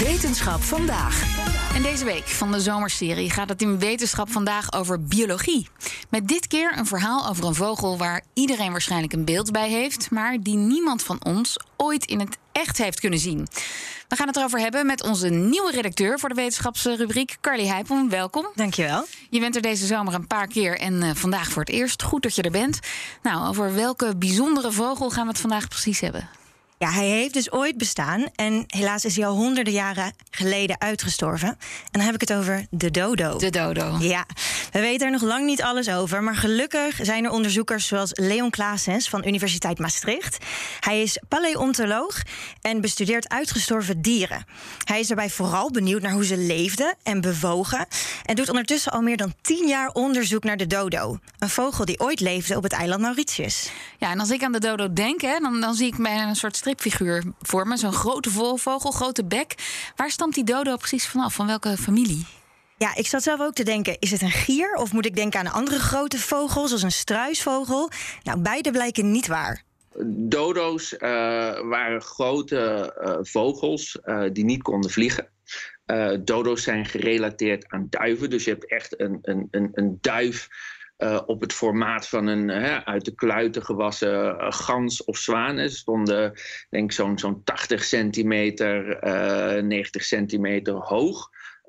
Wetenschap vandaag. En deze week van de zomerserie gaat het in Wetenschap vandaag over biologie. Met dit keer een verhaal over een vogel waar iedereen waarschijnlijk een beeld bij heeft, maar die niemand van ons ooit in het echt heeft kunnen zien. We gaan het erover hebben met onze nieuwe redacteur voor de wetenschapsrubriek, Carly Heijpel. Welkom. Dankjewel. Je bent er deze zomer een paar keer en vandaag voor het eerst. Goed dat je er bent. Nou, over welke bijzondere vogel gaan we het vandaag precies hebben? Ja, hij heeft dus ooit bestaan en helaas is hij al honderden jaren geleden uitgestorven. En dan heb ik het over de dodo. De dodo. Ja, we weten er nog lang niet alles over, maar gelukkig zijn er onderzoekers zoals Leon Claessens van Universiteit Maastricht. Hij is paleontoloog en bestudeert uitgestorven dieren. Hij is daarbij vooral benieuwd naar hoe ze leefden en bewogen en doet ondertussen al meer dan 10 jaar onderzoek naar de dodo. Een vogel die ooit leefde op het eiland Mauritius. Ja, en als ik aan de dodo denk, dan zie ik mij een soort stripfiguur voor me. Zo'n grote vogel, grote bek. Waar stamt die dodo precies vanaf? Van welke familie? Ja, ik zat zelf ook te denken, is het een gier? Of moet ik denken aan een andere grote vogel, zoals een struisvogel? Nou, beide blijken niet waar. Dodo's waren grote vogels die niet konden vliegen. Dodo's zijn gerelateerd aan duiven. Dus je hebt echt een duif op het formaat van een uit de kluiten gewassen gans of zwaan. Ze stonden denk ik zo'n 80 centimeter, 90 centimeter hoog.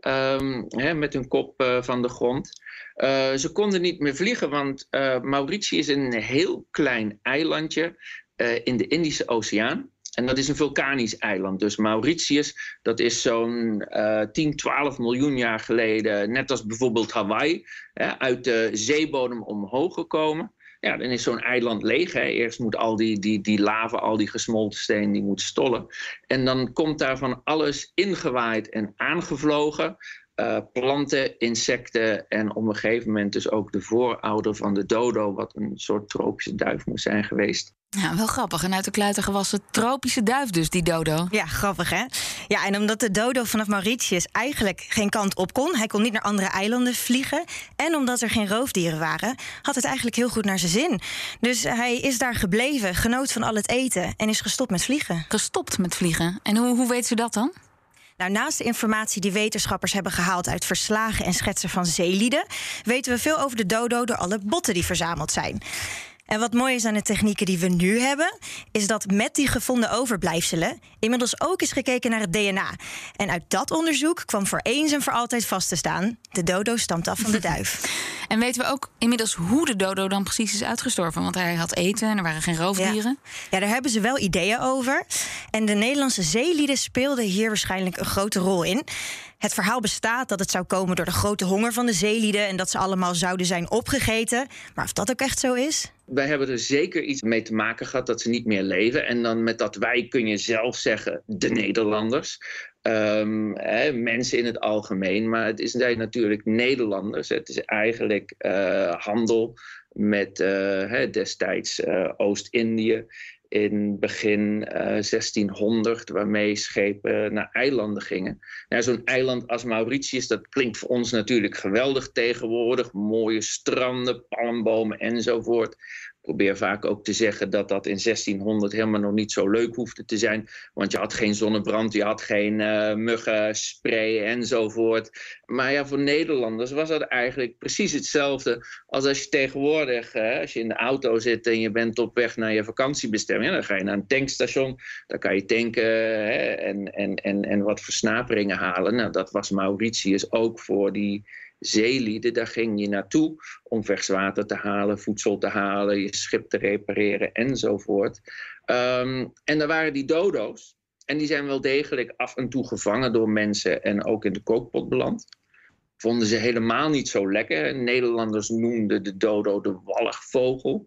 Met hun kop van de grond. Ze konden niet meer vliegen, want Mauritius is een heel klein eilandje in de Indische Oceaan. En dat is een vulkanisch eiland. Dus Mauritius, dat is zo'n 10, 12 miljoen jaar geleden, net als bijvoorbeeld Hawaii, uit de zeebodem omhoog gekomen. Ja, dan is zo'n eiland leeg. Eerst moet al die lava, al die gesmolten steen, die moet stollen. En dan komt daar van alles ingewaaid en aangevlogen. Planten, insecten en op een gegeven moment dus ook de voorouder van de dodo, wat een soort tropische duif moet zijn geweest. Ja, wel grappig. En uit de kluiten gewassen tropische duif dus, die dodo. Ja, grappig hè? Ja, en omdat de dodo vanaf Mauritius eigenlijk geen kant op kon, hij kon niet naar andere eilanden vliegen, en omdat er geen roofdieren waren, had het eigenlijk heel goed naar zijn zin. Dus hij is daar gebleven, genoot van al het eten en is gestopt met vliegen. Gestopt met vliegen? En hoe weet ze dat dan? Nou, naast de informatie die wetenschappers hebben gehaald uit verslagen en schetsen van zeelieden, weten we veel over de dodo door alle botten die verzameld zijn. En wat mooi is aan de technieken die we nu hebben, is dat met die gevonden overblijfselen inmiddels ook is gekeken naar het DNA. En uit dat onderzoek kwam voor eens en voor altijd vast te staan: de dodo stamt af van de duif. En weten we ook inmiddels hoe de dodo dan precies is uitgestorven? Want hij had eten en er waren geen roofdieren. Ja, daar hebben ze wel ideeën over. En de Nederlandse zeelieden speelden hier waarschijnlijk een grote rol in. Het verhaal bestaat dat het zou komen door de grote honger van de zeelieden en dat ze allemaal zouden zijn opgegeten. Maar of dat ook echt zo is? Wij hebben er zeker iets mee te maken gehad dat ze niet meer leven. En dan met dat wij kun je zelf zeggen de Nederlanders. Mensen in het algemeen. Maar het zijn natuurlijk Nederlanders. Het is eigenlijk handel met destijds Oost-Indië. In begin 1600, waarmee schepen naar eilanden gingen. Nou, zo'n eiland als Mauritius, dat klinkt voor ons natuurlijk geweldig tegenwoordig. Mooie stranden, palmbomen enzovoort. Ik probeer vaak ook te zeggen dat dat in 1600 helemaal nog niet zo leuk hoefde te zijn. Want je had geen zonnebrand, je had geen muggenspray enzovoort. Maar ja, voor Nederlanders was dat eigenlijk precies hetzelfde als als je tegenwoordig, als je in de auto zit en je bent op weg naar je vakantiebestemming. Dan ga je naar een tankstation, dan kan je tanken en wat versnaperingen halen. Nou, dat was Mauritius ook voor die zeelieden. Daar ging je naartoe om vers water te halen, voedsel te halen, je schip te repareren enzovoort. En daar waren die dodo's. En die zijn wel degelijk af en toe gevangen door mensen en ook in de kookpot beland. Vonden ze helemaal niet zo lekker. Nederlanders noemden de dodo de walgvogel.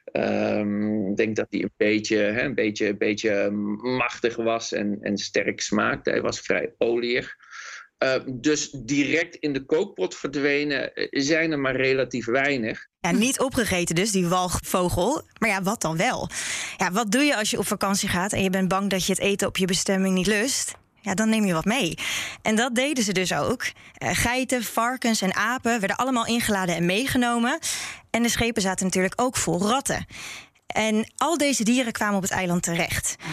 Ik denk dat hij een beetje machtig was en sterk smaakte. Hij was vrij olieig. Dus direct in de kookpot verdwenen zijn er maar relatief weinig. Ja, niet opgegeten dus, die walgvogel. Maar ja, wat dan wel? Ja, wat doe je als je op vakantie gaat en je bent bang dat je het eten op je bestemming niet lust? Ja, dan neem je wat mee. En dat deden ze dus ook. Geiten, varkens en apen werden allemaal ingeladen en meegenomen. En de schepen zaten natuurlijk ook vol ratten. En al deze dieren kwamen op het eiland terecht. Aha.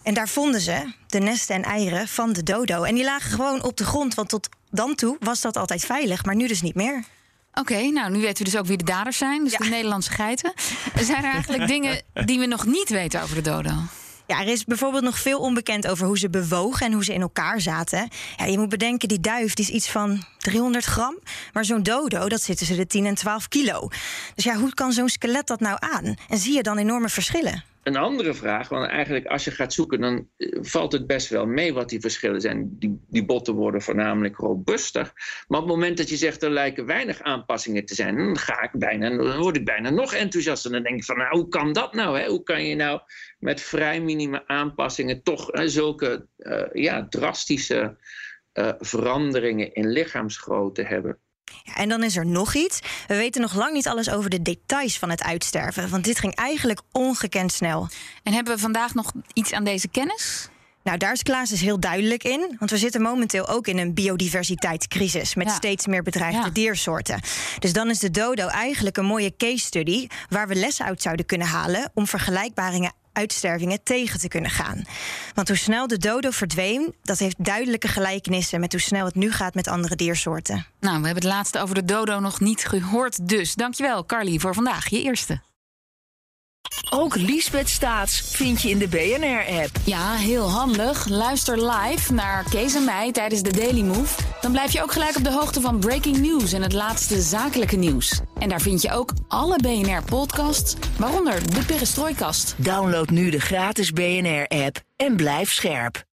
En daar vonden ze de nesten en eieren van de dodo. En die lagen gewoon op de grond, want tot dan toe was dat altijd veilig, maar nu dus niet meer. Oké, nou, nu weten we dus ook wie de daders zijn. Dus de Nederlandse geiten. Zijn er eigenlijk dingen die we nog niet weten over de dodo? Ja, er is bijvoorbeeld nog veel onbekend over hoe ze bewogen en hoe ze in elkaar zaten. Ja, je moet bedenken, die duif die is iets van 300 gram. Maar zo'n dodo, dat zit tussen de 10 en 12 kilo. Dus ja, hoe kan zo'n skelet dat nou aan? En zie je dan enorme verschillen? Een andere vraag, want eigenlijk als je gaat zoeken, dan valt het best wel mee wat die verschillen zijn. Die botten worden voornamelijk robuuster. Maar op het moment dat je zegt er lijken weinig aanpassingen te zijn, dan word ik bijna nog enthousiaster. Dan denk ik van, nou, hoe kan dat nou? Hè? Hoe kan je nou met vrij minime aanpassingen toch zulke drastische veranderingen in lichaamsgrootte hebben? Ja, en dan is er nog iets. We weten nog lang niet alles over de details van het uitsterven. Want dit ging eigenlijk ongekend snel. En hebben we vandaag nog iets aan deze kennis? Nou, daar is Klaas dus heel duidelijk in. Want we zitten momenteel ook in een biodiversiteitscrisis met steeds meer bedreigde diersoorten. Dus dan is de dodo eigenlijk een mooie case study waar we lessen uit zouden kunnen halen om vergelijkbare uitstervingen tegen te kunnen gaan. Want hoe snel de dodo verdween, dat heeft duidelijke gelijkenissen met hoe snel het nu gaat met andere diersoorten. Nou, we hebben het laatste over de dodo nog niet gehoord, dus dankjewel, Carly, voor vandaag. Je eerste. Ook Liesbeth Staats vind je in de BNR-app. Ja, heel handig. Luister live naar Kees en mij tijdens de Daily Move. Dan blijf je ook gelijk op de hoogte van breaking news en het laatste zakelijke nieuws. En daar vind je ook alle BNR-podcasts, waaronder de Perestrooikast. Download nu de gratis BNR-app en blijf scherp.